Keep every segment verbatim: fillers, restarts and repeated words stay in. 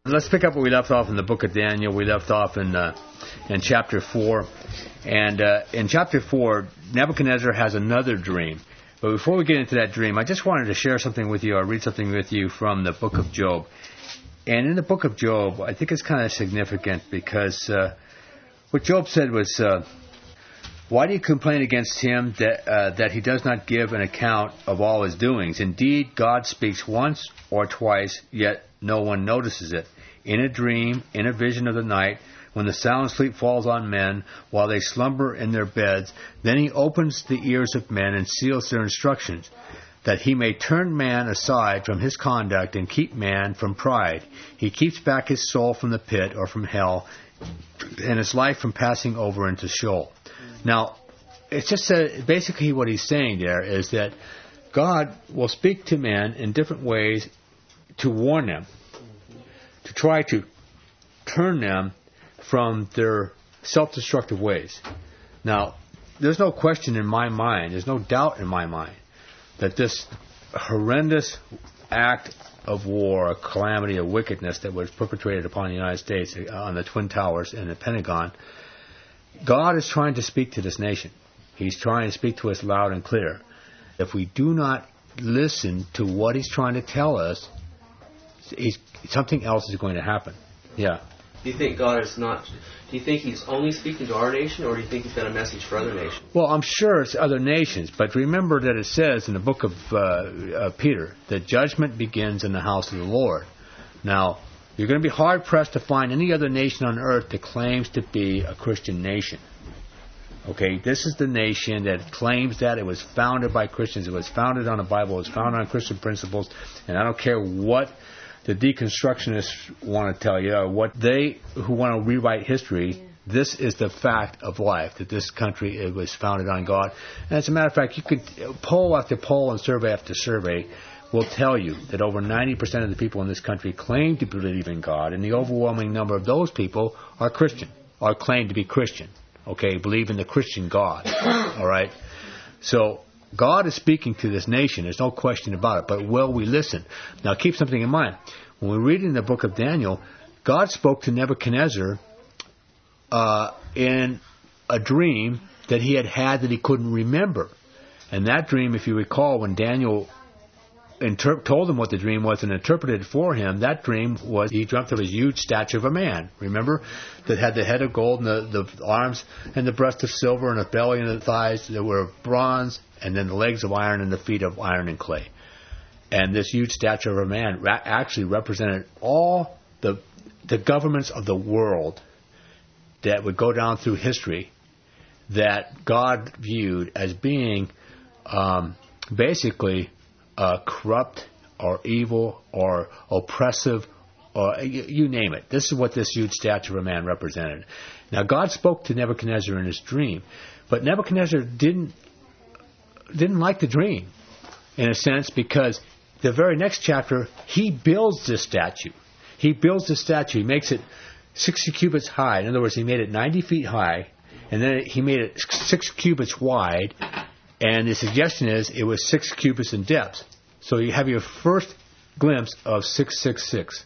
Let's pick up where we left off in the book of Daniel. We left off in uh, in chapter four. And uh, in chapter four, Nebuchadnezzar has another dream. But before we get into that dream, I just wanted to share something with you, or read something with you from the book of Job. And in the book of Job, I think it's kind of significant because uh, what Job said was, uh, why do you complain against him that, uh, that he does not give an account of all his doings? Indeed, God speaks once or twice, yet no one notices it. In a dream, in a vision of the night, when the sound sleep falls on men, while they slumber in their beds, then he opens the ears of men and seals their instructions, that he may turn man aside from his conduct and keep man from pride. He keeps back his soul from the pit or from hell, and his life from passing over into Sheol. Now, it's just uh, basically what he's saying there is that God will speak to men in different ways to warn them, to try to turn them from their self-destructive ways. Now, there's no question in my mind, there's no doubt in my mind, that this horrendous act of war, a calamity, a wickedness that was perpetrated upon the United States on the Twin Towers and the Pentagon, God is trying to speak to this nation. He's trying to speak to us loud and clear. If we do not listen to what he's trying to tell us, he's, something else is going to happen. Yeah. Do you think God is not... Do you think he's only speaking to our nation, or do you think he's got a message for other nations? Well, I'm sure it's other nations, but remember that it says in the book of uh, uh, Peter that judgment begins in the house of the Lord. Now, you're going to be hard-pressed to find any other nation on earth that claims to be a Christian nation. Okay, this is the nation that claims that it was founded by Christians, it was founded on the Bible, it was founded on Christian principles, and I don't care what the deconstructionists want to tell you, or what they who want to rewrite history, yeah. This is the fact of life, that this country it was founded on God. And as a matter of fact, you could poll after poll and survey after survey will tell you that over ninety percent of the people in this country claim to believe in God, and the overwhelming number of those people are Christian, or claim to be Christian, okay, believe in the Christian God, all right? So God is speaking to this nation. There's no question about it. But will we listen? Now, keep something in mind. When we read in the book of Daniel, God spoke to Nebuchadnezzar uh, in a dream that he had had that he couldn't remember. And that dream, if you recall, when Daniel inter- told him what the dream was and interpreted it for him, that dream was he dreamt of a huge statue of a man, remember, that had the head of gold and the, the arms and the breast of silver and the belly and the thighs that were of bronze, and then the legs of iron and the feet of iron and clay. And this huge statue of a man ra- actually represented all the the governments of the world that would go down through history that God viewed as being um, basically uh, corrupt or evil or oppressive, or you, you name it. This is what this huge statue of a man represented. Now, God spoke to Nebuchadnezzar in his dream, but Nebuchadnezzar didn't didn't like the dream, in a sense, because the very next chapter, he builds this statue. He builds the statue. He makes it sixty cubits high. In other words, he made it ninety feet high, and then he made it six cubits wide, and the suggestion is it was six cubits in depth. So you have your first glimpse of six six six.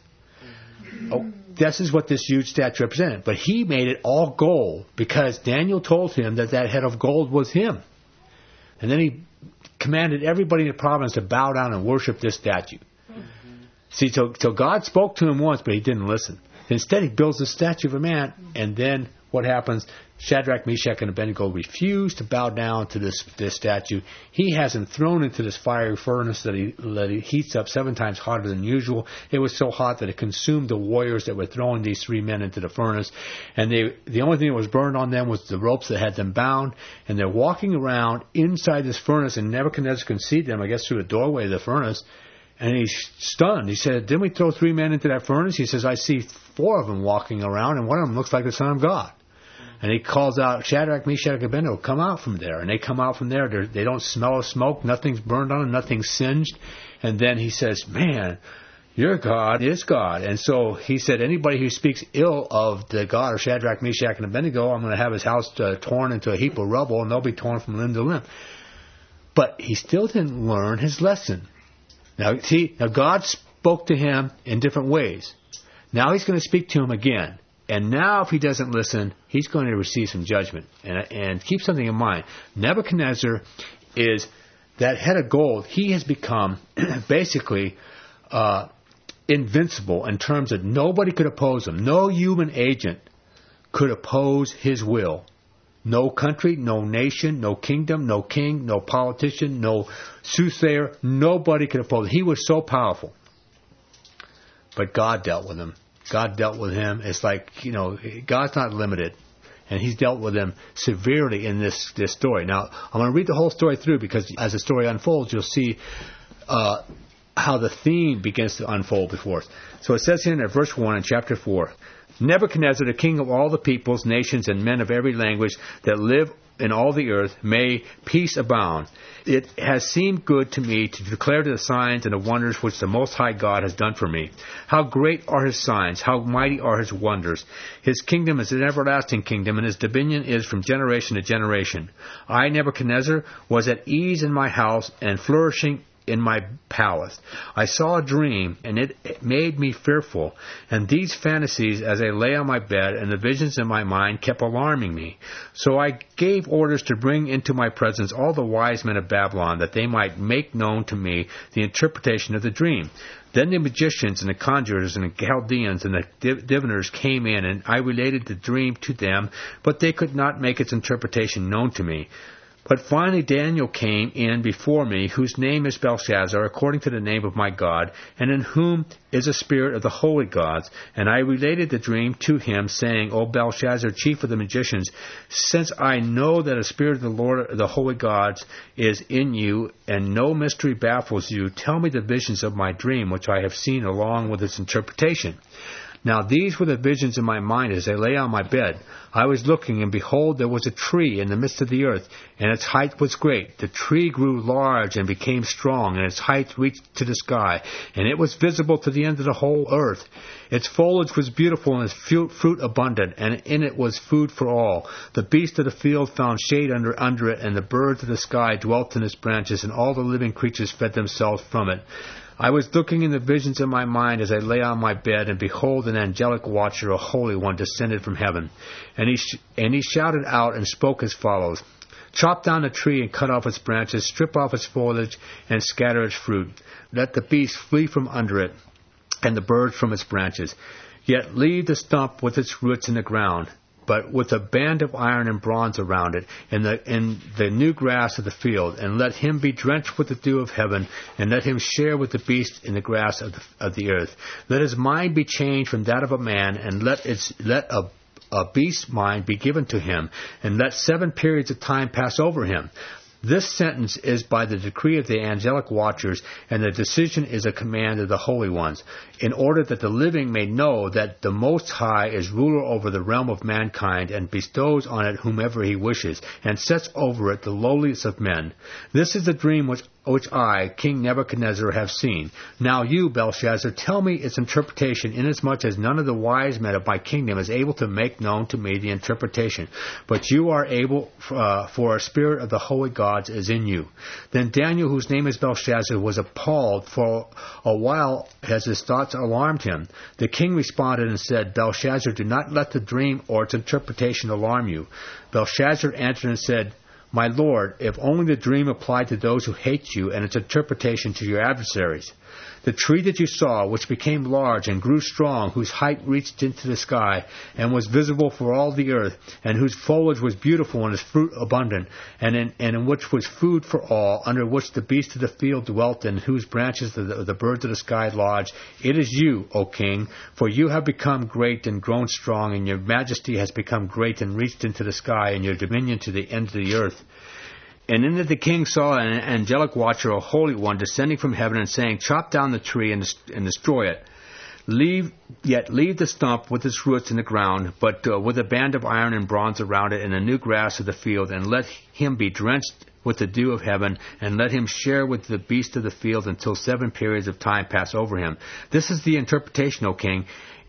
Oh, this is what this huge statue represented. But he made it all gold because Daniel told him that that head of gold was him. And then he commanded everybody in the province to bow down and worship this statue. Mm-hmm. See, so, so God spoke to him once, but he didn't listen. Instead, he builds a statue of a man, and then what happens? Shadrach, Meshach, and Abednego refuse to bow down to this, this statue. He has them thrown into this fiery furnace that he, that he heats up seven times hotter than usual. It was so hot that it consumed the warriors that were throwing these three men into the furnace. And they, the only thing that was burned on them was the ropes that had them bound. And they're walking around inside this furnace, and Nebuchadnezzar can see them, I guess, through the doorway of the furnace. And he's stunned. He said, didn't we throw three men into that furnace? He says, I see four of them walking around, and one of them looks like the Son of God. And he calls out, Shadrach, Meshach, and Abednego, come out from there. And they come out from there. They're, they don't smell of smoke. Nothing's burned on them. Nothing's singed. And then he says, man, your God is God. And so he said, anybody who speaks ill of the God of Shadrach, Meshach, and Abednego, I'm going to have his house uh, torn into a heap of rubble, and they'll be torn from limb to limb. But he still didn't learn his lesson. Now, see, now God spoke to him in different ways. Now he's going to speak to him again. And now if he doesn't listen, he's going to receive some judgment. And, and keep something in mind. Nebuchadnezzar is that head of gold. He has become basically uh, invincible in terms of nobody could oppose him. No human agent could oppose his will. No country, no nation, no kingdom, no king, no politician, no soothsayer. Nobody could oppose him. He was so powerful. But God dealt with him. God dealt with him. It's like, you know, God's not limited. And he's dealt with him severely in this, this story. Now, I'm going to read the whole story through because as the story unfolds, you'll see uh, how the theme begins to unfold before us. So it says here in verse one in chapter four, Nebuchadnezzar, the king of all the peoples, nations, and men of every language that live in all the earth, may peace abound. It has seemed good to me to declare the signs and the wonders which the Most High God has done for me. How great are his signs, how mighty are his wonders. His kingdom is an everlasting kingdom, and his dominion is from generation to generation. I, Nebuchadnezzar, was at ease in my house and flourishing in my palace. I saw a dream, and it made me fearful. And these fantasies, as I lay on my bed, and the visions in my mind, kept alarming me. So I gave orders to bring into my presence all the wise men of Babylon, that they might make known to me the interpretation of the dream. Then the magicians and the conjurers and the Chaldeans and the div- diviners came in, and I related the dream to them, but they could not make its interpretation known to me. But finally Daniel came in before me, whose name is Belshazzar, according to the name of my God, and in whom is a spirit of the holy gods. And I related the dream to him, saying, O Belshazzar, chief of the magicians, since I know that a spirit of the Lord, the holy gods, is in you, and no mystery baffles you, tell me the visions of my dream, which I have seen, along with its interpretation. Now these were the visions in my mind as I lay on my bed. I was looking, and behold, there was a tree in the midst of the earth, and its height was great. The tree grew large and became strong, and its height reached to the sky, and it was visible to the end of the whole earth. Its foliage was beautiful, and its fruit abundant, and in it was food for all. The beasts of the field found shade under, under it, and the birds of the sky dwelt in its branches, and all the living creatures fed themselves from it. I was looking in the visions in my mind as I lay on my bed, and behold, an angelic watcher, a holy one, descended from heaven. And he sh- and he shouted out and spoke as follows, Chop down the tree and cut off its branches, strip off its foliage, and scatter its fruit. Let the beasts flee from under it, and the birds from its branches. Yet leave the stump with its roots in the ground, but with a band of iron and bronze around it, in the in the new grass of the field, and let him be drenched with the dew of heaven, and let him share with the beasts in the grass of the, of the earth. Let his mind be changed from that of a man, and let its let a a beast's mind be given to him, and let seven periods of time pass over him. This sentence is by the decree of the angelic watchers, and the decision is a command of the holy ones, in order that the living may know that the Most High is ruler over the realm of mankind, and bestows on it whomever he wishes, and sets over it the lowliest of men. This is the dream which which I, King Nebuchadnezzar, have seen. Now you, Belshazzar, tell me its interpretation, inasmuch as none of the wise men of my kingdom is able to make known to me the interpretation. But you are able, uh, for a spirit of the holy gods is in you. Then Daniel, whose name is Belshazzar, was appalled for a while as his thoughts alarmed him. The king responded and said, Belshazzar, do not let the dream or its interpretation alarm you. Belshazzar answered and said, My lord, if only the dream applied to those who hate you, and its interpretation to your adversaries. The tree that you saw, which became large and grew strong, whose height reached into the sky, and was visible for all the earth, and whose foliage was beautiful and its fruit abundant, and in, and in which was food for all, under which the beasts of the field dwelt, and whose branches the, the birds of the sky lodged. It is you, O king, for you have become great and grown strong, and your majesty has become great and reached into the sky, and your dominion to the end of the earth. And in that the king saw an angelic watcher, a holy one, descending from heaven and saying, Chop down the tree and, and destroy it. Leave, yet leave the stump with its roots in the ground, but uh, with a band of iron and bronze around it, and the new grass of the field, and let him be drenched with the dew of heaven, and let him share with the beasts of the field until seven periods of time pass over him. This is the interpretation, O king.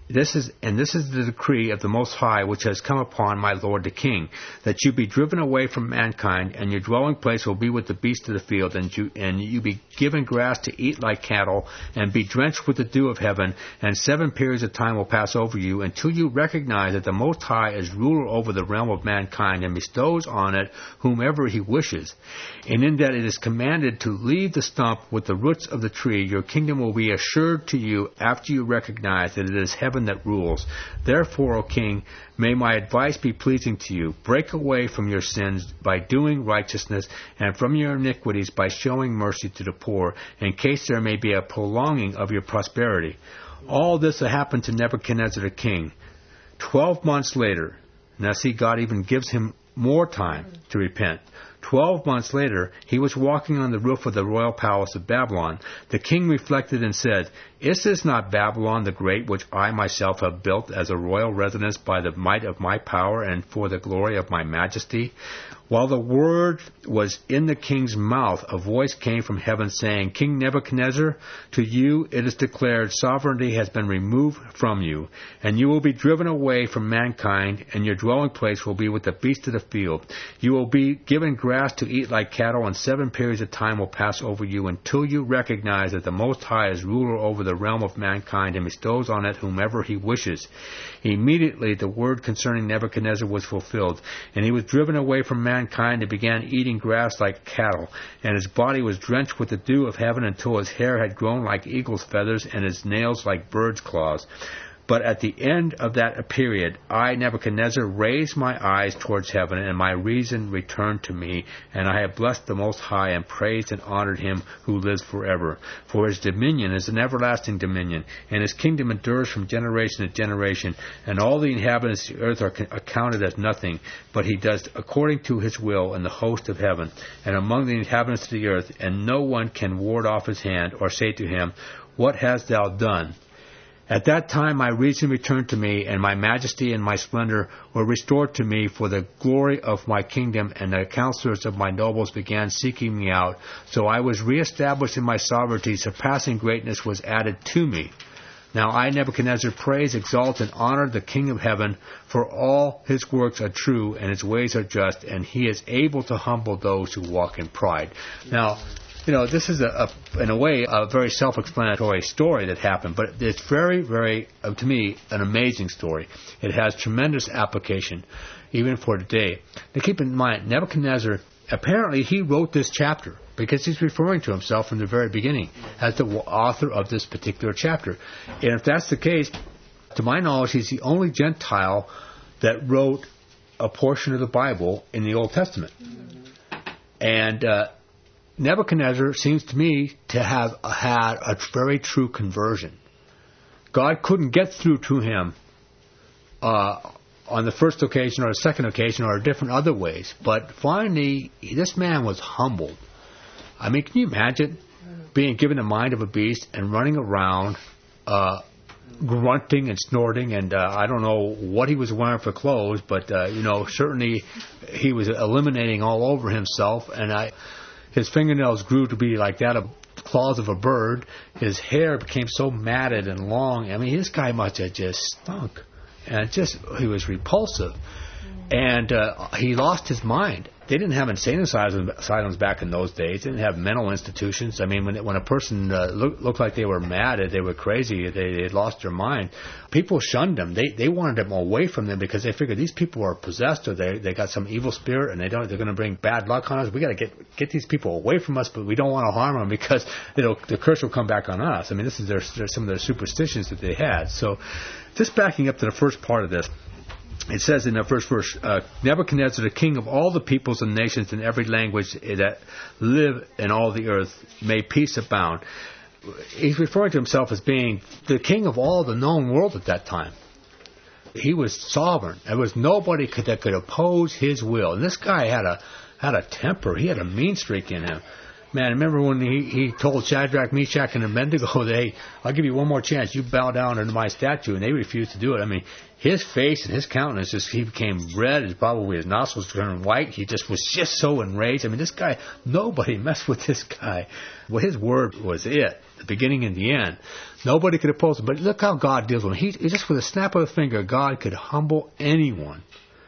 This is and this is the decree of the Most High, which has come upon my lord the king, that you be driven away from mankind, and your dwelling place will be with the beasts of the field, and you and you be given grass to eat like cattle, and be drenched with the dew of heaven, and seven periods of time will pass over you, until you recognize that the Most High is ruler over the realm of mankind, and bestows on it whomever he wishes. And in that it is commanded to leave the stump with the roots of the tree, your kingdom will be assured to you after you recognize that it is heaven that rules. Therefore, O king, may my advice be pleasing to you. Break away from your sins by doing righteousness, and from your iniquities by showing mercy to the poor, in case there may be a prolonging of your prosperity. All this happened to Nebuchadnezzar the king. Twelve months later, now see, God even gives him more time to repent. Twelve months later, he was walking on the roof of the royal palace of Babylon. The king reflected and said, Is this not Babylon the Great, which I myself have built as a royal residence by the might of my power and for the glory of my majesty? While the word was in the king's mouth, a voice came from heaven saying, King Nebuchadnezzar, to you it is declared, sovereignty has been removed from you, and you will be driven away from mankind, and your dwelling place will be with the beasts of the field. You will be given grass to eat like cattle, and seven periods of time will pass over you, until you recognize that the Most High is ruler over the realm of mankind, and bestows on it whomever he wishes. Immediately the word concerning Nebuchadnezzar was fulfilled, and he was driven away from mankind, mankind and began eating grass like cattle, and his body was drenched with the dew of heaven until his hair had grown like eagle's feathers and his nails like bird's claws. But at the end of that period, I, Nebuchadnezzar, raised my eyes towards heaven, and my reason returned to me, and I have blessed the Most High, and praised and honored him who lives forever. For his dominion is an everlasting dominion, and his kingdom endures from generation to generation, and all the inhabitants of the earth are accounted as nothing, but he does according to his will in the host of heaven, and among the inhabitants of the earth, and no one can ward off his hand, or say to him, What hast thou done? At that time my reason returned to me, and my majesty and my splendor were restored to me for the glory of my kingdom, and the counselors of my nobles began seeking me out. So I was reestablished in my sovereignty, surpassing greatness was added to me. Now I, Nebuchadnezzar, praise, exalt, and honor the King of heaven, for all his works are true, and his ways are just, and he is able to humble those who walk in pride. Now, you know, this is, a, a, in a way, a very self-explanatory story that happened, but it's very, very, uh, to me, an amazing story. It has tremendous application, even for today. Now, keep in mind, Nebuchadnezzar, apparently he wrote this chapter, because he's referring to himself from the very beginning as the author of this particular chapter. And if that's the case, to my knowledge, he's the only Gentile that wrote a portion of the Bible in the Old Testament. And uh, Nebuchadnezzar seems to me to have had a very true conversion. God couldn't get through to him uh, on the first occasion or the second occasion or different other ways. But finally, this man was humbled. I mean, can you imagine being given the mind of a beast and running around uh, grunting and snorting, and uh, I don't know what he was wearing for clothes, but, uh, you know, certainly he was eliminating all over himself, and I... His fingernails grew to be like that of claws of a bird. His hair became so matted and long. I mean, this guy must have just stunk. And just, he was repulsive. And uh, he lost his mind. They didn't have insane asylums back in those days. They didn't have mental institutions. I mean, when when a person uh, look, looked like they were mad, they were crazy, they they lost their mind, people shunned them. They they wanted them away from them because they figured these people are possessed or they they got some evil spirit and they don't they're going to bring bad luck on us. We got to get get these people away from us, but we don't want to harm them because it'll, the curse will come back on us. I mean, this is their, their some of their superstitions that they had. So, just backing up to the first part of this. It says in the first verse, uh, Nebuchadnezzar, the king of all the peoples and nations in every language that live in all the earth, may peace abound. He's referring to himself as being the king of all the known world at that time. He was sovereign. There was nobody could, that could oppose his will. And this guy had a had a temper. He had a mean streak in him. I man. Remember when he, he told Shadrach, Meshach, and Abednego, hey, I'll give you one more chance. You bow down under my statue, and they refused to do it. I mean, his face and his countenance, just he became red. His, probably his nostrils turned white. He just was just so enraged. I mean, this guy, nobody messed with this guy. Well, his word was it, the beginning and the end. Nobody could oppose him. But look how God deals with him. He, he just with a snap of a finger, God could humble anyone.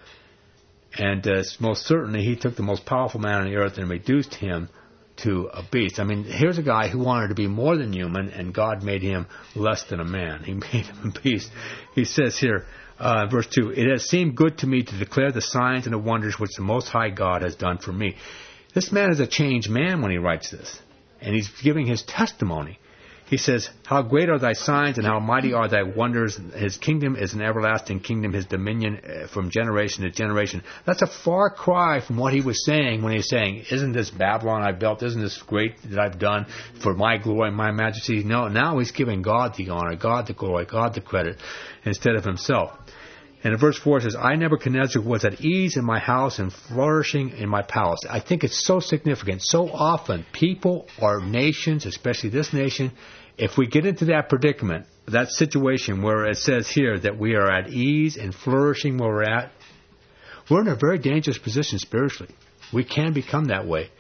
And uh, most certainly, he took the most powerful man on the earth and reduced him to a beast. I mean, here's a guy who wanted to be more than human, and God made him less than a man. He made him a beast. He says here, uh, verse two, it has seemed good to me to declare the signs and the wonders which the Most High God has done for me. This man is a changed man when he writes this, and he's giving his testimony. He says, how great are thy signs and how mighty are thy wonders. His kingdom is an everlasting kingdom, his dominion from generation to generation. That's a far cry from what he was saying when he was saying, isn't this Babylon I built? Isn't this great that I've done for my glory and my majesty? No, now he's giving God the honor, God the glory, God the credit instead of himself. And in verse four it says, I, Nebuchadnezzar, was at ease in my house and flourishing in my palace. I think it's so significant. So often, people or nations, especially this nation, if we get into that predicament, that situation where it says here that we are at ease and flourishing where we're at, we're in a very dangerous position spiritually. We can become that way.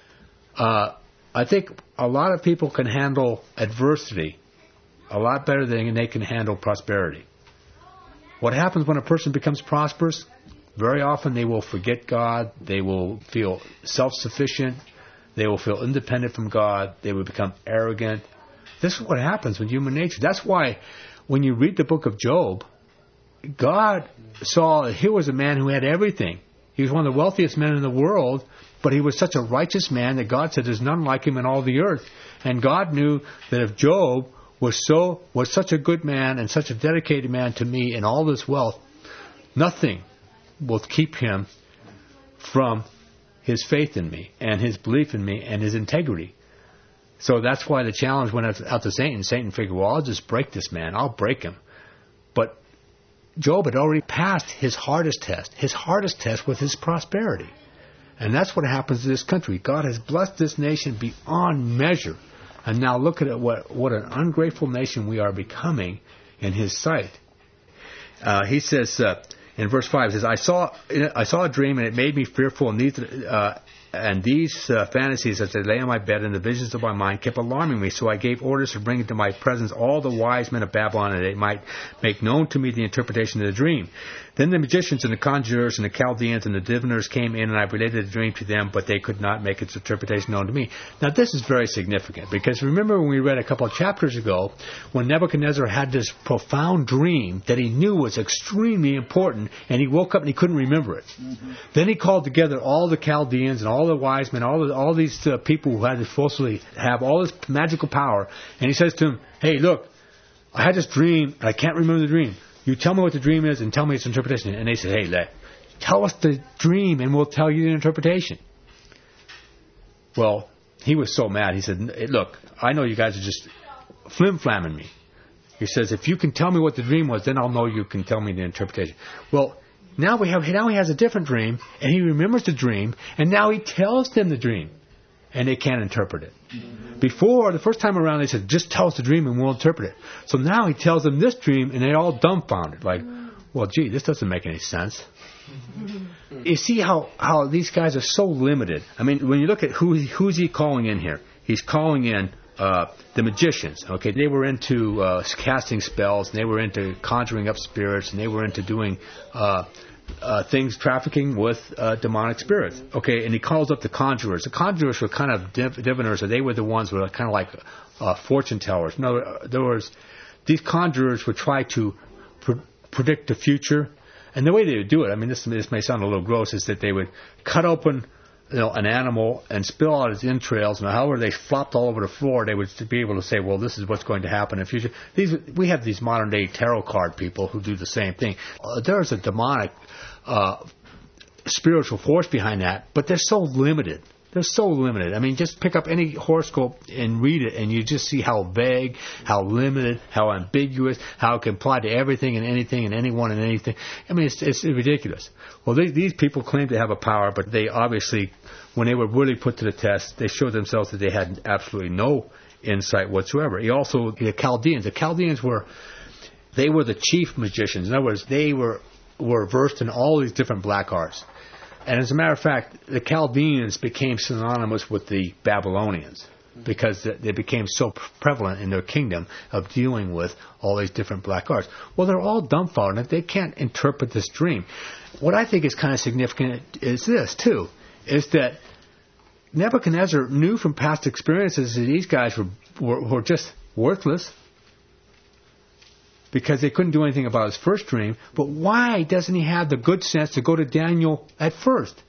Uh, I think a lot of people can handle adversity a lot better than they can handle prosperity. What happens when a person becomes prosperous? Very often they will forget God. They will feel self-sufficient. They will feel independent from God. They will become arrogant. This is what happens with human nature. That's why when you read the book of Job, God saw that here was a man who had everything. He was one of the wealthiest men in the world, but he was such a righteous man that God said there's none like him in all the earth. And God knew that if Job was so was such a good man and such a dedicated man to me and all this wealth, nothing will keep him from his faith in me and his belief in me and his integrity. So that's why the challenge went out to Satan. Satan figured, well, I'll just break this man. I'll break him. But Job had already passed his hardest test. His hardest test was his prosperity. And that's what happens to this country. God has blessed this nation beyond measure. And now look at it, what, what an ungrateful nation we are becoming in his sight. Uh, he says uh, in verse five, he says, I saw I saw a dream and it made me fearful, and these, uh, and these uh, fantasies as they lay on my bed and the visions of my mind kept alarming me. So I gave orders to bring into my presence all the wise men of Babylon, and they might make known to me the interpretation of the dream. Then the magicians and the conjurers and the Chaldeans and the diviners came in, and I related the dream to them, but they could not make its interpretation known to me. Now this is very significant, because remember when we read a couple of chapters ago, when Nebuchadnezzar had this profound dream that he knew was extremely important, and he woke up and he couldn't remember it. Mm-hmm. Then he called together all the Chaldeans and all the wise men, all, the, all these uh, people who had to supposedly have all this magical power, and he says to them, hey, look, I had this dream, and I can't remember the dream. You tell me what the dream is and tell me its interpretation. And they said, hey, let, tell us the dream and we'll tell you the interpretation. Well, he was so mad. He said, look, I know you guys are just flim-flamming me. He says, if you can tell me what the dream was, then I'll know you can tell me the interpretation. Well, now we have now he has a different dream, and he remembers the dream, and now he tells them the dream, and they can't interpret it. Before, the first time around, they said, just tell us the dream and we'll interpret it. So now he tells them this dream, and they're all dumbfounded. Like, well, gee, this doesn't make any sense. You see how, how these guys are so limited. I mean, when you look at who who's he calling in here, he's calling in uh, the magicians. Okay, they were into uh, casting spells, and they were into conjuring up spirits, and they were into doing Uh, Uh, things, trafficking with uh, demonic spirits. Okay, and he calls up the conjurers. The conjurers were kind of div- diviners, so they were the ones who were kind of like uh, fortune tellers. No, there was these conjurers would try to pr- predict the future, and the way they would do it, I mean, this, this may sound a little gross, is that they would cut open, you know, an animal and spill out its entrails, and however they flopped all over the floor, they would be able to say, well, this is what's going to happen in the future. These, we have these modern-day tarot card people who do the same thing. Uh, there is a demonic uh, spiritual force behind that, but they're so limited. They're so limited. I mean, just pick up any horoscope and read it, and you just see how vague, how limited, how ambiguous, how it can apply to everything and anything and anyone and anything. I mean, it's, it's ridiculous. Well, they, these people claim to have a power, but they obviously, when they were really put to the test, they showed themselves that they had absolutely no insight whatsoever. He also, the Chaldeans, the Chaldeans were, they were the chief magicians. In other words, they were, were versed in all these different black arts. And as a matter of fact, the Chaldeans became synonymous with the Babylonians because they became so prevalent in their kingdom of dealing with all these different black arts. Well, they're all dumbfounded. They can't interpret this dream. What I think is kind of significant is this, too, is that Nebuchadnezzar knew from past experiences that these guys were, were, were just worthless, because they couldn't do anything about his first dream. But why doesn't he have the good sense to go to Daniel at first?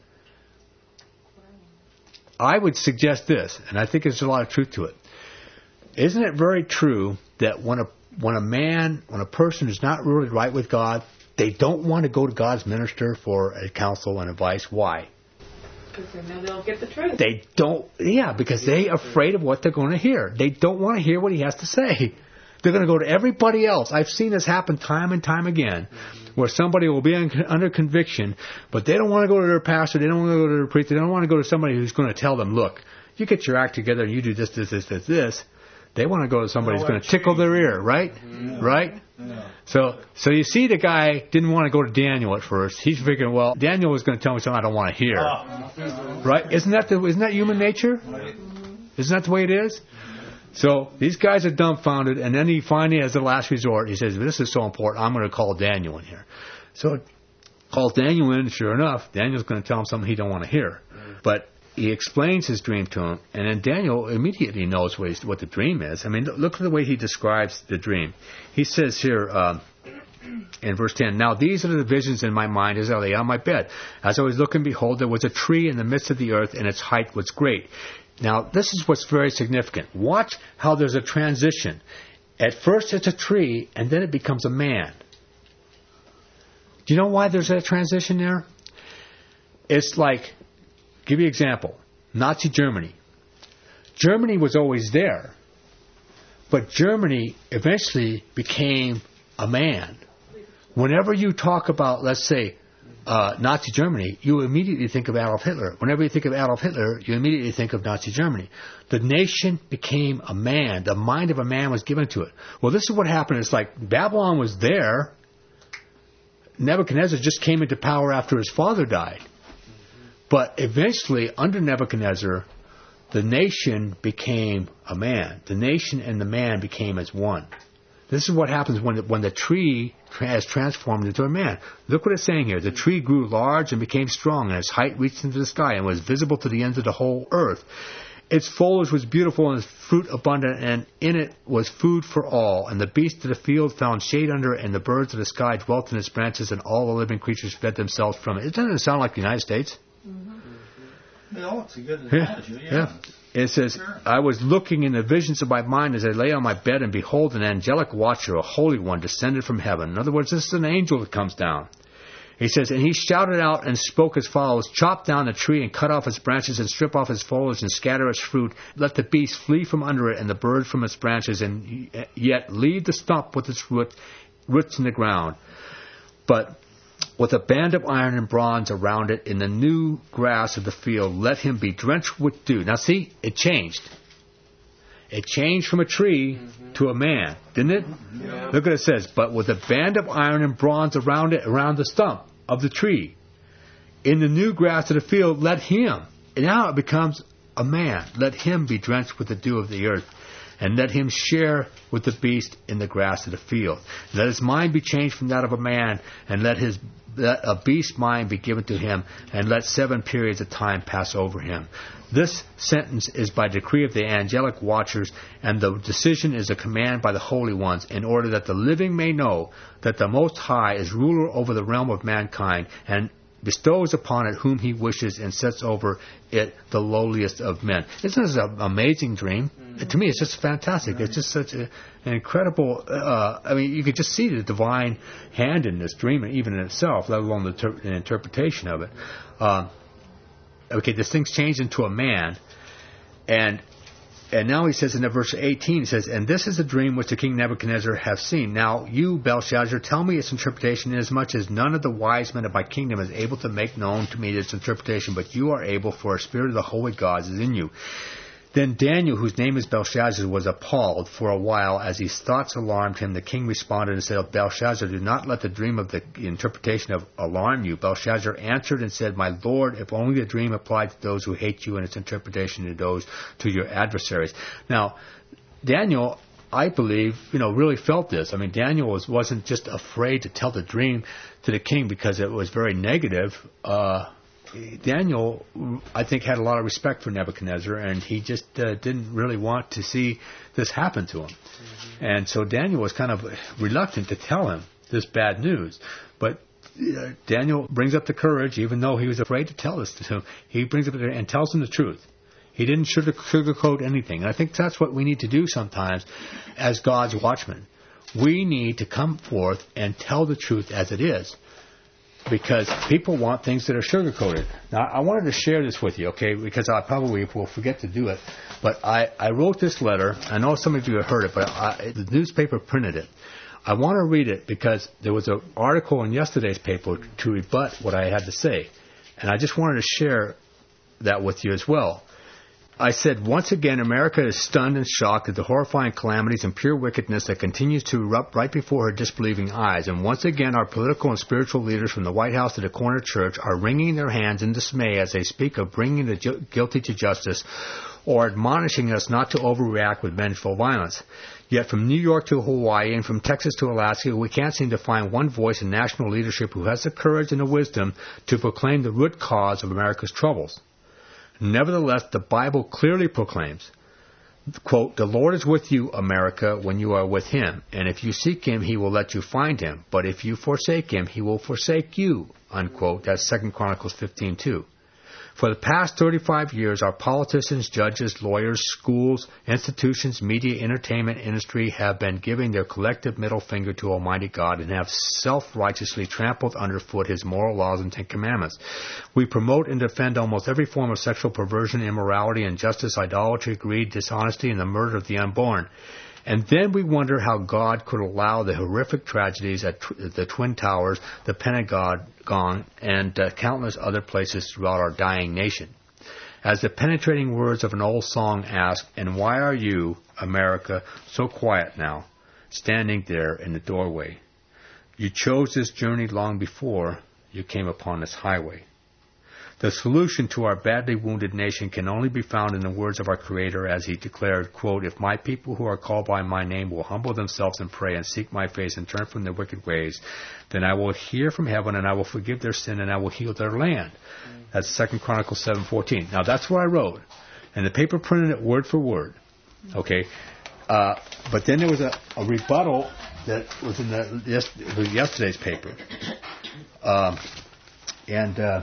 I would suggest this, and I think there's a lot of truth to it. Isn't it very true that when a when a man, when a person is not really right with God, they don't want to go to God's minister for a counsel and advice? Why? Because they know they'll get the truth. They don't, yeah, because they're afraid of what they're going to hear. They don't want to hear what he has to say. They're going to go to everybody else. I've seen this happen time and time again, where somebody will be under conviction, but they don't want to go to their pastor, they don't want to go to their priest, they don't want to go to somebody who's going to tell them, look, you get your act together and you do this, this, this, this, this. They want to go to somebody who's going to tickle their ear, right? Yeah. Right? Yeah. So so you see the guy didn't want to go to Daniel at first. He's figuring, well, Daniel was going to tell me something I don't want to hear. Oh. Right? Isn't that the, isn't that human nature? Isn't that the way it is? So these guys are dumbfounded, and then he finally, as the last resort, he says, this is so important, I'm going to call Daniel in here. So calls Daniel in, sure enough, Daniel's going to tell him something he don't want to hear. But he explains his dream to him, and then Daniel immediately knows what, what the dream is. I mean, look at the way he describes the dream. He says here uh, in verse ten, now these are the visions in my mind as I lay on my bed. As I was looking, behold, there was a tree in the midst of the earth, and its height was great. Now, this is what's very significant. Watch how there's a transition. At first it's a tree, and then it becomes a man. Do you know why there's that transition there? It's like, give you an example, Nazi Germany. Germany was always there, but Germany eventually became a man. Whenever you talk about, let's say, Uh, Nazi Germany, you immediately think of Adolf Hitler. Whenever you think of Adolf Hitler, you immediately think of Nazi Germany. The nation became a man. The mind of a man was given to it. Well, this is what happened. It's like Babylon was there. Nebuchadnezzar just came into power after his father died. But eventually, under Nebuchadnezzar, the nation became a man. The nation and the man became as one. This is what happens when the, when the tree has transformed into a man. Look what it's saying here. The tree grew large and became strong, and its height reached into the sky and was visible to the ends of the whole earth. Its foliage was beautiful and its fruit abundant, and in it was food for all. And the beasts of the field found shade under it, and the birds of the sky dwelt in its branches, and all the living creatures fed themselves from it. Doesn't it sound like the United States? Mm-hmm. No, it's a good analogy. Yeah. yeah. It says, sure. I was looking in the visions of my mind as I lay on my bed, and behold, an angelic watcher, a holy one, descended from heaven. In other words, this is an angel that comes down. He says, and he shouted out and spoke as follows, chop down the tree and cut off its branches and strip off its foliage and scatter its fruit. Let the beast flee from under it and the bird from its branches, and yet leave the stump with its root, roots in the ground. But with a band of iron and bronze around it in the new grass of the field, let him be drenched with dew. Now see, it changed. It changed from a tree mm-hmm. to a man, didn't it? Yeah. Look what it says. But with a band of iron and bronze around it, around the stump of the tree, in the new grass of the field, let him. And now it becomes a man. Let him be drenched with the dew of the earth, and let him share with the beast in the grass of the field. Let his mind be changed from that of a man, and let his let a beast's mind be given to him, and let seven periods of time pass over him. This sentence is by decree of the angelic watchers, and the decision is a command by the holy ones, in order that the living may know that the Most High is ruler over the realm of mankind, and bestows upon it whom he wishes, and sets over it the lowliest of men. Isn't this an amazing dream? Mm-hmm. To me, it's just fantastic. Mm-hmm. It's just such a, an incredible, uh, I mean, you could just see the divine hand in this dream, even in itself, let alone the, ter- the interpretation of it. Uh, okay, this thing's changed into a man, and and now he says in verse eighteen, he says, and this is the dream which the king Nebuchadnezzar hath seen. Now you, Belshazzar, tell me its interpretation, inasmuch as none of the wise men of my kingdom is able to make known to me its interpretation, but you are able, for a spirit of the holy gods is in you. Then Daniel, whose name is Belshazzar, was appalled for a while. As his thoughts alarmed him, the king responded and said, Belshazzar, do not let the dream of the interpretation of alarm you. Belshazzar answered and said, my lord, if only the dream applied to those who hate you and its interpretation to those to your adversaries. Now, Daniel, I believe, you know, really felt this. I mean, Daniel was, wasn't just afraid to tell the dream to the king because it was very negative. Uh, Daniel, I think, had a lot of respect for Nebuchadnezzar, and he just uh, didn't really want to see this happen to him. Mm-hmm. And so Daniel was kind of reluctant to tell him this bad news. But uh, Daniel brings up the courage, even though he was afraid to tell this to him. He brings up the, and tells him the truth. He didn't sugar, sugarcoat anything. And I think that's what we need to do sometimes as God's watchmen. We need to come forth and tell the truth as it is, because people want things that are sugar-coated. Now, I wanted to share this with you, okay, because I probably will forget to do it. But I, I wrote this letter. I know some of you have heard it, but I, the newspaper printed it. I want to read it because there was an article in yesterday's paper to rebut what I had to say. And I just wanted to share that with you as well. I said, once again, America is stunned and shocked at the horrifying calamities and pure wickedness that continues to erupt right before her disbelieving eyes. And once again, our political and spiritual leaders from the White House to the corner church are wringing their hands in dismay as they speak of bringing the ju- guilty to justice or admonishing us not to overreact with vengeful violence. Yet from New York to Hawaii and from Texas to Alaska, we can't seem to find one voice in national leadership who has the courage and the wisdom to proclaim the root cause of America's troubles. Nevertheless, the Bible clearly proclaims, quote, the Lord is with you, America, when you are with him. And if you seek him, he will let you find him. But if you forsake him, he will forsake you, unquote. That's Second Chronicles fifteen two. For the past thirty-five years, our politicians, judges, lawyers, schools, institutions, media, entertainment industry have been giving their collective middle finger to Almighty God and have self-righteously trampled underfoot his moral laws and Ten Commandments. We promote and defend almost every form of sexual perversion, immorality, injustice, idolatry, greed, dishonesty, and the murder of the unborn. And then we wonder how God could allow the horrific tragedies at tw- the Twin Towers, the Pentagon, and uh, countless other places throughout our dying nation. As the penetrating words of an old song ask, and why are you, America, so quiet now, standing there in the doorway? You chose this journey long before you came upon this highway. The solution to our badly wounded nation can only be found in the words of our Creator as he declared, quote, if my people who are called by my name will humble themselves and pray and seek my face and turn from their wicked ways, then I will hear from heaven and I will forgive their sin and I will heal their land. Mm-hmm. That's Second Chronicles seven fourteen. Now that's what I wrote. And the paper printed it word for word. Okay. Uh, but then there was a, a rebuttal that was in the, yes, yesterday's paper. Um, and... Uh,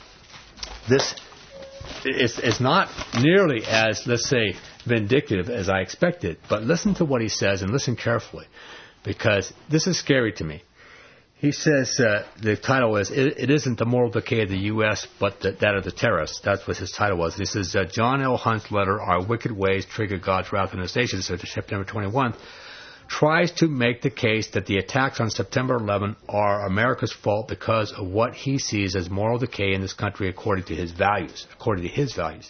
This is, is not nearly as, let's say, vindictive as I expected. But listen to what he says and listen carefully, because this is scary to me. He says uh, the title is, it, it isn't the moral decay of the U S, but the, that of the terrorists. That's what his title was. This is uh, John L. Hunt's letter, Our Wicked Ways Trigger God's Wrath on His Nation, so September twenty-first. Tries to make the case that the attacks on September eleventh are America's fault because of what he sees as moral decay in this country according to his values. According to his values.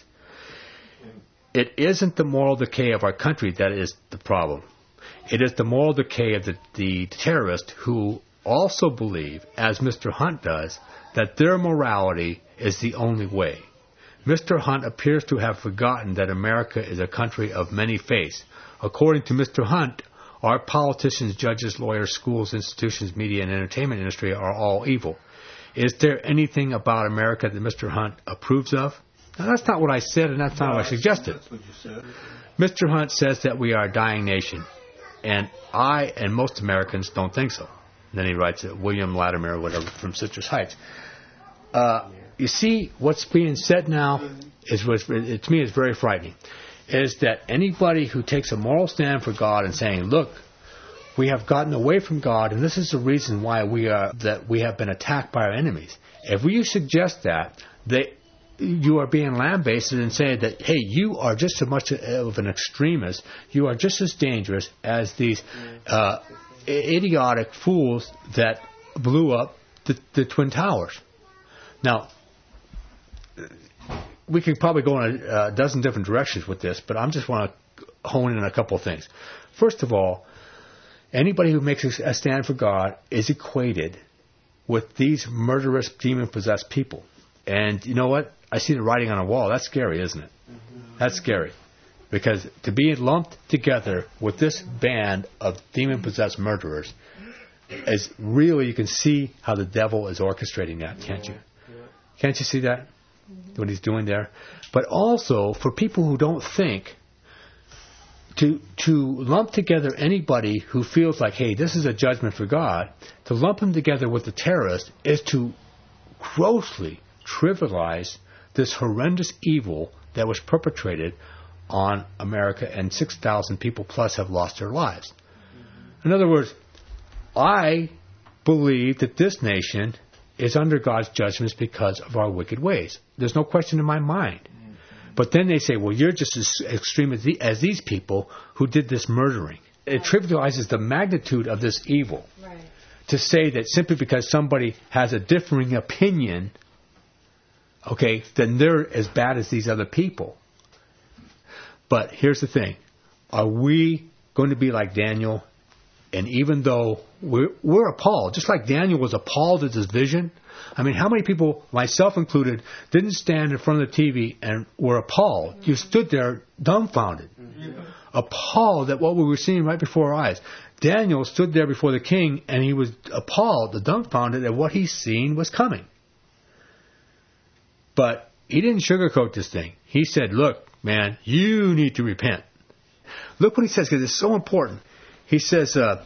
It isn't the moral decay of our country that is the problem. It is the moral decay of the, the terrorists who also believe, as Mister Hunt does, that their morality is the only way. Mister Hunt appears to have forgotten that America is a country of many faiths. According to Mister Hunt, our politicians, judges, lawyers, schools, institutions, media, and entertainment industry are all evil. Is there anything about America that Mister Hunt approves of? Now, that's not what I said, and that's not no, what I suggested. That's what you said. Mister Hunt says that we are a dying nation, and I and most Americans don't think so. And then he writes it, William Latimer or whatever from Citrus Heights. Uh, you see, what's being said now is, what, it, to me, is very frightening. Is that anybody who takes a moral stand for God and saying, look, we have gotten away from God, and this is the reason why we are that we have been attacked by our enemies. If you suggest that, they you are being lambasted and saying that, hey, you are just as much of an extremist, you are just as dangerous as these uh, idiotic fools that blew up the, the Twin Towers. Now, we could probably go in a, a dozen different directions with this, but I just want to hone in on a couple of things. First of all, anybody who makes a stand for God is equated with these murderous, demon-possessed people. And you know what? I see the writing on a wall. That's scary, isn't it? Mm-hmm. That's scary. Because to be lumped together with this band of demon-possessed murderers is really, you can see how the devil is orchestrating that, can't you? Can't you see that? What he's doing there? But also, for people who don't think, to to lump together anybody who feels like, hey, this is a judgment for God, to lump them together with the terrorist is to grossly trivialize this horrendous evil that was perpetrated on America, and six thousand people plus have lost their lives. In other words, I believe that this nation is under God's judgments because of our wicked ways. There's no question in my mind. But then they say, well, you're just as extreme as, the, as these people who did this murdering. It trivializes the magnitude of this evil. Right. To say that simply because somebody has a differing opinion, okay, then they're as bad as these other people. But here's the thing. Are we going to be like Daniel? And even though we're, we're appalled, just like Daniel was appalled at this vision, I mean, how many people, myself included, didn't stand in front of the T V and were appalled? You stood there dumbfounded, mm-hmm. appalled at what we were seeing right before our eyes. Daniel stood there before the king, and he was appalled, dumbfounded at what he's seen was coming. But he didn't sugarcoat this thing. He said, look, man, you need to repent. Look what he says, because it's so important. He says, uh,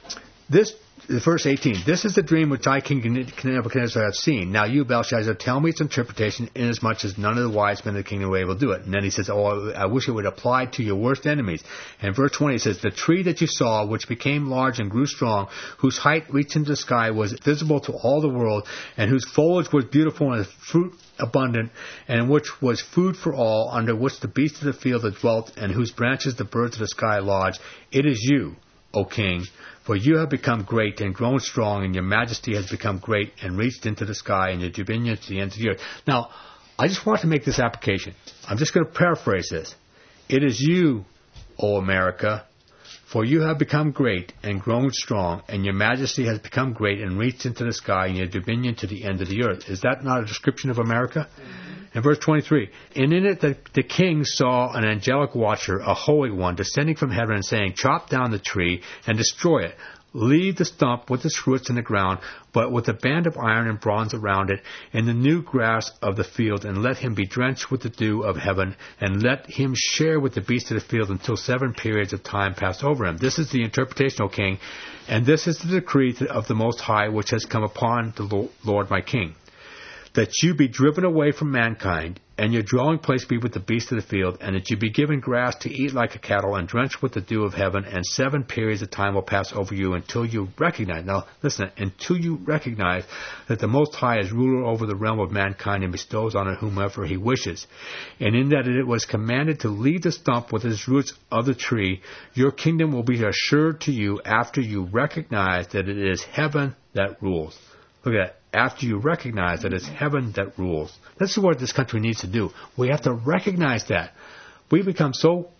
this, verse eighteen, this is the dream which I, King Nebuchadnezzar, have seen. Now you, Belshazzar, tell me its interpretation, inasmuch as none of the wise men of the kingdom were able to do it. And then he says, oh, I wish it would apply to your worst enemies. And verse twenty, he says, the tree that you saw, which became large and grew strong, whose height reached into the sky, was visible to all the world, and whose foliage was beautiful and fruit abundant, and which was food for all, under which the beasts of the field had dwelt, and whose branches the birds of the sky lodged. It is you, O king, for you have become great and grown strong, and your majesty has become great and reached into the sky, and your dominion to the ends of the earth. Now, I just want to make this application. I'm just going to paraphrase this. It is you, O America, for you have become great and grown strong, and your majesty has become great and reached into the sky, and your dominion to the end of the earth. Is that not a description of America? Mm-hmm. And verse twenty-three, and in it the, the king saw an angelic watcher, a holy one, descending from heaven and saying, chop down the tree and destroy it. Leave the stump with its roots in the ground, but with a band of iron and bronze around it, and the new grass of the field, and let him be drenched with the dew of heaven, and let him share with the beasts of the field until seven periods of time pass over him. This is the interpretation, O king, and this is the decree of the Most High, which has come upon the Lord my king, that you be driven away from mankind, and your dwelling place be with the beasts of the field, and that you be given grass to eat like a cattle, and drenched with the dew of heaven, and seven periods of time will pass over you until you recognize, now listen, until you recognize that the Most High is ruler over the realm of mankind and bestows on it whomever he wishes. And in that it was commanded to leave the stump with its roots of the tree, your kingdom will be assured to you after you recognize that it is heaven that rules. Look at that. After you recognize that it's heaven that rules. This is what this country needs to do. We have to recognize that. We become so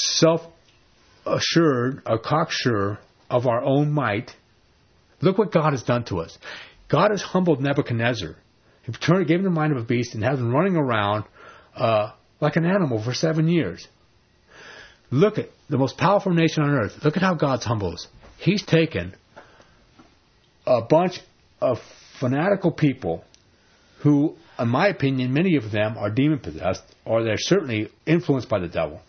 self-assured, or cocksure of our own might. Look what God has done to us. God has humbled Nebuchadnezzar. He turned, gave him the mind of a beast and has him running around uh, like an animal for seven years. Look at the most powerful nation on earth. Look at how God's humbled us. He's taken a bunch of fanatical people who, in my opinion, many of them are demon-possessed, or they're certainly influenced by the devil.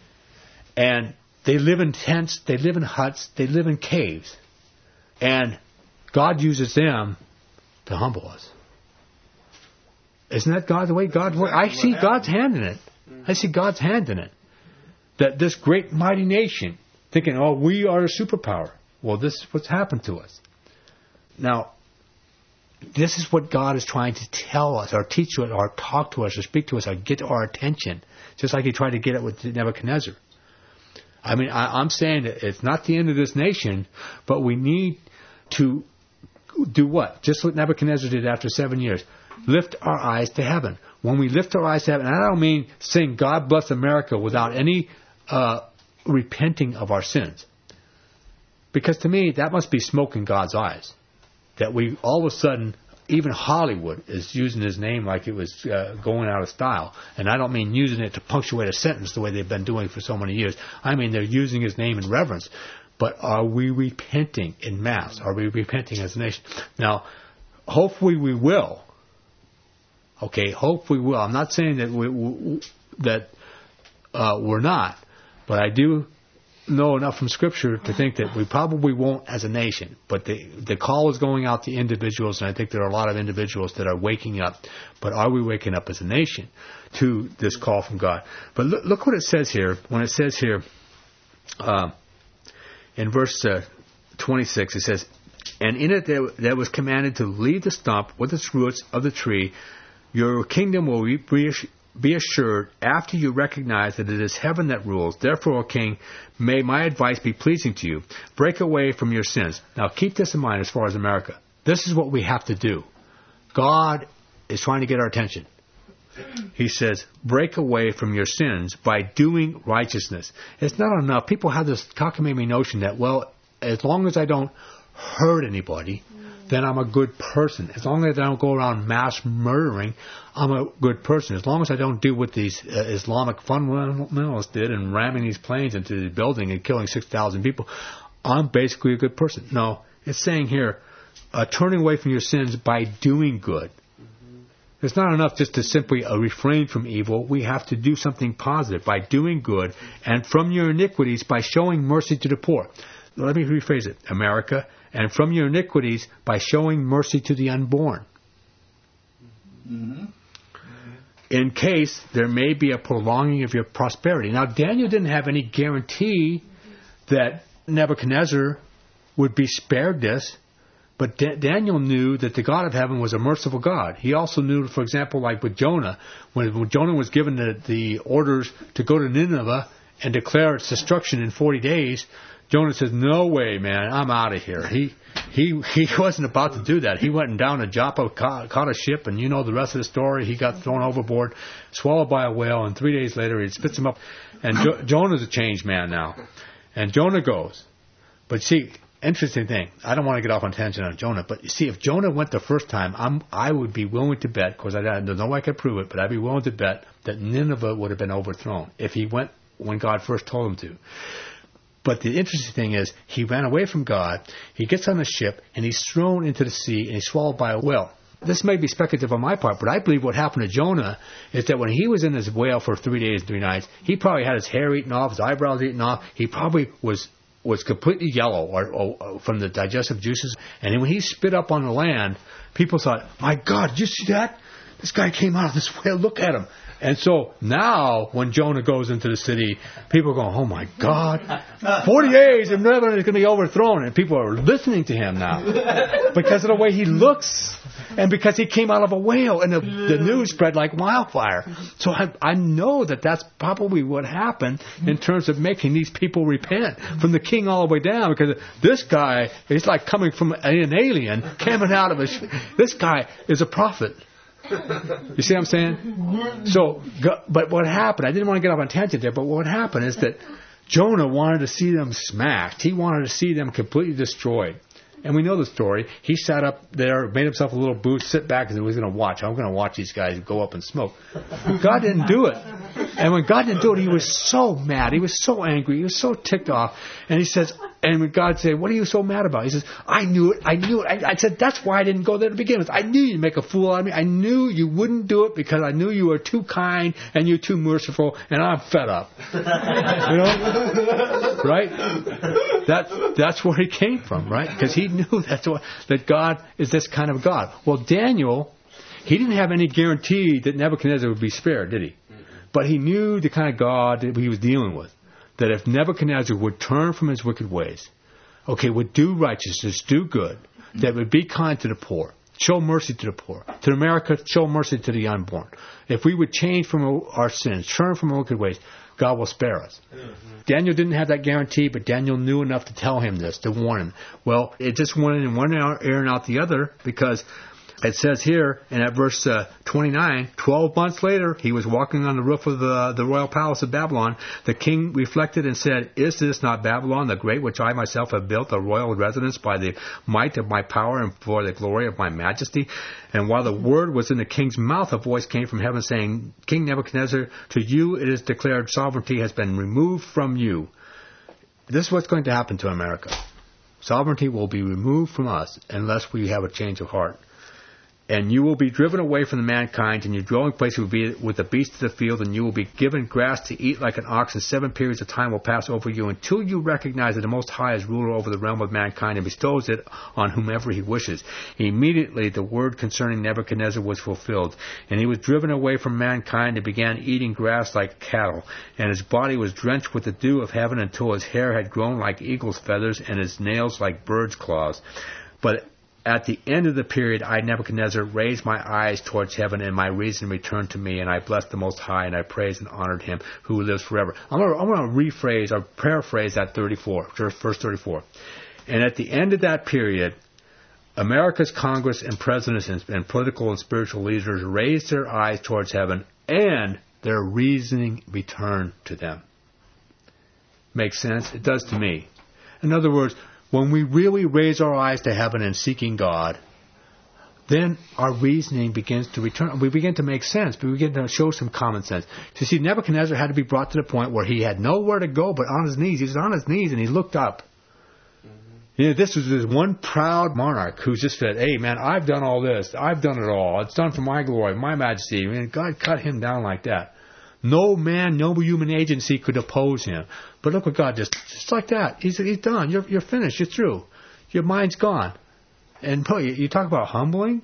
And they live in tents, they live in huts, they live in caves. And God uses them to humble us. Isn't that God, the way God works? I see God's hand in it. I see God's hand in it. That this great mighty nation, thinking, oh, we are a superpower. Well, this is what's happened to us. Now, this is what God is trying to tell us, or teach us, or talk to us, or speak to us, or get our attention, just like he tried to get it with Nebuchadnezzar. I mean, I, I'm saying that it's not the end of this nation, but we need to do what? Just what Nebuchadnezzar did after seven years. Lift our eyes to heaven. When we lift our eyes to heaven, and I don't mean sing God Bless America without any uh, repenting of our sins. Because to me, that must be smoke in God's eyes. That we, all of a sudden, even Hollywood is using his name like it was uh, going out of style. And I don't mean using it to punctuate a sentence the way they've been doing for so many years. I mean they're using his name in reverence. But are we repenting in mass? Are we repenting as a nation? Now, hopefully we will. Okay, hopefully we will. I'm not saying that, we, we, that uh, we're not. But I do know enough from Scripture to think that we probably won't as a nation. But the the call is going out to individuals, and I think there are a lot of individuals that are waking up. But are we waking up as a nation to this call from God? But look, look what it says here. When it says here uh, in verse uh, twenty-six, it says, "And in it there, there was commanded to leave the stump with its roots of the tree. Your kingdom will be Be assured, after you recognize that it is heaven that rules. Therefore, O king, may my advice be pleasing to you. Break away from your sins." Now, keep this in mind as far as America. This is what we have to do. God is trying to get our attention. He says, break away from your sins by doing righteousness. It's not enough. People have this cockamamie notion that, well, as long as I don't hurt anybody, then I'm a good person. As long as I don't go around mass murdering, I'm a good person. As long as I don't do what these uh, Islamic fundamentalists did and ramming these planes into the building and killing six thousand people, I'm basically a good person. No, it's saying here, uh, turning away from your sins by doing good. Mm-hmm. It's not enough just to simply uh, refrain from evil. We have to do something positive by doing good, and from your iniquities by showing mercy to the poor. Let me rephrase it, America. And from your iniquities by showing mercy to the unborn. Mm-hmm. In case there may be a prolonging of your prosperity. Now, Daniel didn't have any guarantee that Nebuchadnezzar would be spared this, but Da- Daniel knew that the God of heaven was a merciful God. He also knew, for example, like with Jonah, when, when Jonah was given the, the orders to go to Nineveh and declare its destruction in forty days, Jonah says, "No way, man, I'm out of here." He he he wasn't about to do that. He went down to Joppa, caught, caught a ship, and you know the rest of the story. He got thrown overboard, swallowed by a whale, and three days later he spits him up. And jo- Jonah's a changed man now. And Jonah goes. But see, interesting thing. I don't want to get off on tangent on Jonah, but you see, if Jonah went the first time, I'm, I would be willing to bet, because I don't know I could prove it, but I'd be willing to bet that Nineveh would have been overthrown if he went when God first told him to. But the interesting thing is, he ran away from God, he gets on the ship, and he's thrown into the sea, and he's swallowed by a whale. This may be speculative on my part, but I believe what happened to Jonah is that when he was in his whale for three days and three nights, he probably had his hair eaten off, his eyebrows eaten off. He probably was was completely yellow or, or, or from the digestive juices. And when he spit up on the land, people thought, "My God, did you see that? This guy came out of this whale. Look at him." And so now, when Jonah goes into the city, people are going, "Oh my God, forty days and Nineveh is going to be overthrown." And people are listening to him now because of the way he looks and because he came out of a whale, and the, the news spread like wildfire. So I, I know that that's probably what happened in terms of making these people repent from the king all the way down, because this guy is like coming from an alien, coming out of a... This guy is a prophet. You see what I'm saying? So, but what happened, I didn't want to get off on a tangent there, but what happened is that Jonah wanted to see them smacked. He wanted to see them completely destroyed. And we know the story. He sat up there, made himself a little booth, sit back, and he was going to watch. I'm going to watch these guys go up and smoke. God didn't do it. And when God didn't do it, he was so mad. He was so angry. He was so ticked off. And he says, and when God said, "What are you so mad about?" He says, "I knew it. I knew it. I, I said, that's why I didn't go there to begin with. I knew you'd make a fool out of me. I knew you wouldn't do it because I knew you were too kind and you're too merciful, and I'm fed up." You know? Right? That, that's where he came from, right? Because he knew that's what, that God is this kind of God. Well, Daniel, he didn't have any guarantee that Nebuchadnezzar would be spared, did he? But he knew the kind of God that he was dealing with. That if Nebuchadnezzar would turn from his wicked ways, okay, would do righteousness, do good, that would be kind to the poor, show mercy to the poor. To America, show mercy to the unborn. If we would change from our sins, turn from our wicked ways, God will spare us. Mm-hmm. Daniel didn't have that guarantee, but Daniel knew enough to tell him this, to warn him. Well, it just went in one ear and out the other, because it says here in that verse uh, twenty-nine, twelve months later, he was walking on the roof of the, the royal palace of Babylon. The king reflected and said, "Is this not Babylon the great, which I myself have built, a royal residence by the might of my power and for the glory of my majesty?" And while the word was in the king's mouth, a voice came from heaven saying, "King Nebuchadnezzar, to you it is declared sovereignty has been removed from you." This is what's going to happen to America. Sovereignty will be removed from us unless we have a change of heart. And you will be driven away from the mankind, and your dwelling place will be with the beasts of the field, and you will be given grass to eat like an ox, and seven periods of time will pass over you until you recognize that the Most High is ruler over the realm of mankind and bestows it on whomever he wishes. Immediately the word concerning Nebuchadnezzar was fulfilled, and he was driven away from mankind and began eating grass like cattle, and his body was drenched with the dew of heaven until his hair had grown like eagle's feathers and his nails like bird's claws. But at the end of the period, I, Nebuchadnezzar, raised my eyes towards heaven, and my reason returned to me, and I blessed the Most High, and I praised and honored him who lives forever. I'm going to, I'm going to rephrase or paraphrase that thirty-four, verse thirty-four. And at the end of that period, America's Congress and presidents and, and political and spiritual leaders raised their eyes towards heaven, and their reasoning returned to them. Makes sense? It does to me. In other words, when we really raise our eyes to heaven and seeking God, then our reasoning begins to return. We begin to make sense. We begin to show some common sense. So you see, Nebuchadnezzar had to be brought to the point where he had nowhere to go but on his knees. He was on his knees and he looked up. Mm-hmm. You know, this was this one proud monarch who just said, "Hey, man, I've done all this. I've done it all. It's done for my glory, my majesty." I mean, God cut him down like that. No man, no human agency could oppose him. But look what God just, just like that. He's, he's done. You're, you're finished. You're through. Your mind's gone. And boy, you, you talk about humbling.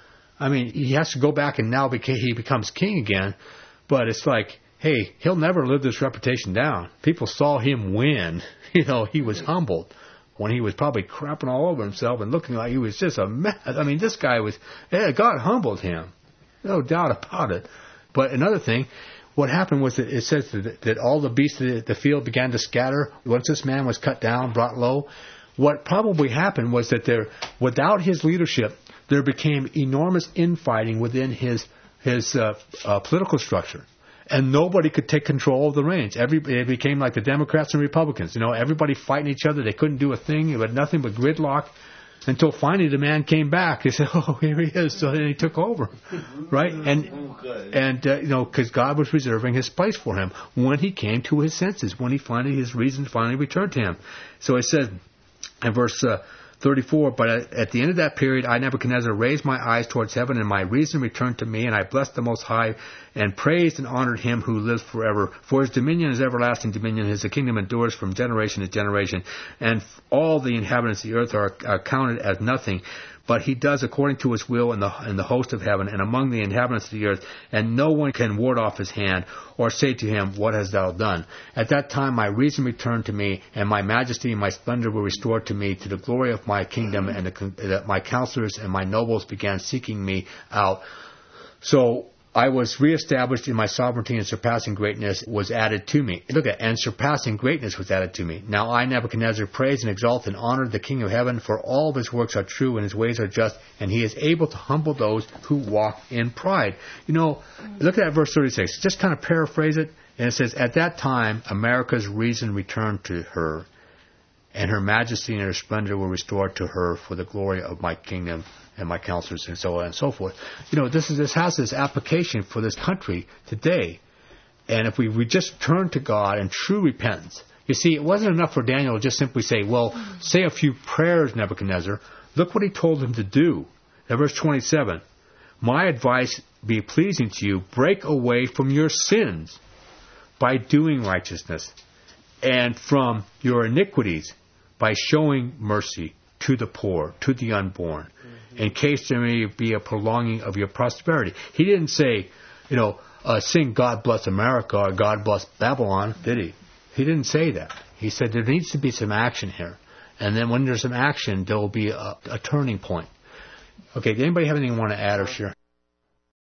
I mean, he has to go back and now beca- he becomes king again. But it's like, hey, he'll never live this reputation down. People saw him win. You know, he was humbled when he was probably crapping all over himself and looking like he was just a mess. I mean, this guy was, yeah, God humbled him. No doubt about it. But another thing, what happened was that it says that, that all the beasts of the field began to scatter once this man was cut down, brought low. What probably happened was that there, without his leadership, there became enormous infighting within his his uh, uh, political structure, and nobody could take control of the reins. Every it became like the Democrats and Republicans. You know, everybody fighting each other. They couldn't do a thing. It had nothing but gridlock. Until finally the man came back. He said, "Oh, here he is." So then he took over, right? And and uh, you know, because God was reserving his place for him when he came to his senses, when he finally his reason finally returned to him. So it says in verse uh, thirty-four, "But at, at the end of that period, I, Nebuchadnezzar, raised my eyes towards heaven, and my reason returned to me, and I blessed the Most High, and praised and honored him who lives forever. For his dominion is everlasting dominion, his kingdom endures from generation to generation, and all the inhabitants of the earth are, are counted as nothing. But he does according to his will in the in the host of heaven and among the inhabitants of the earth, and no one can ward off his hand or say to him, 'What hast thou done?' At that time my reason returned to me, and my majesty and my splendor were restored to me, to the glory of my kingdom, and the, my counselors and my nobles began seeking me out." So I was reestablished in my sovereignty, and surpassing greatness was added to me. Look at, and surpassing greatness was added to me. Now I, Nebuchadnezzar, praise and exalt and honor the King of heaven, for all of his works are true and his ways are just, and he is able to humble those who walk in pride. You know, look at verse thirty-six. Just kind of paraphrase it, and it says, "At that time, America's reason returned to her, and her majesty and her splendor were restored to her for the glory of my kingdom and my counselors," and so on and so forth. You know, this is this has this application for this country today. And if we, we just turn to God in true repentance. You see, it wasn't enough for Daniel to just simply say, "Well, say a few prayers, Nebuchadnezzar." Look what he told him to do. Now, verse twenty-seven, "My advice be pleasing to you, break away from your sins by doing righteousness, and from your iniquities by showing mercy to the poor, to the unborn, mm-hmm. in case there may be a prolonging of your prosperity." He didn't say, you know, uh, sing "God Bless America" or "God Bless Babylon," did he? He didn't say that. He said there needs to be some action here. And then when there's some action, there will be a, a turning point. Okay, does anybody have anything you want to add or share?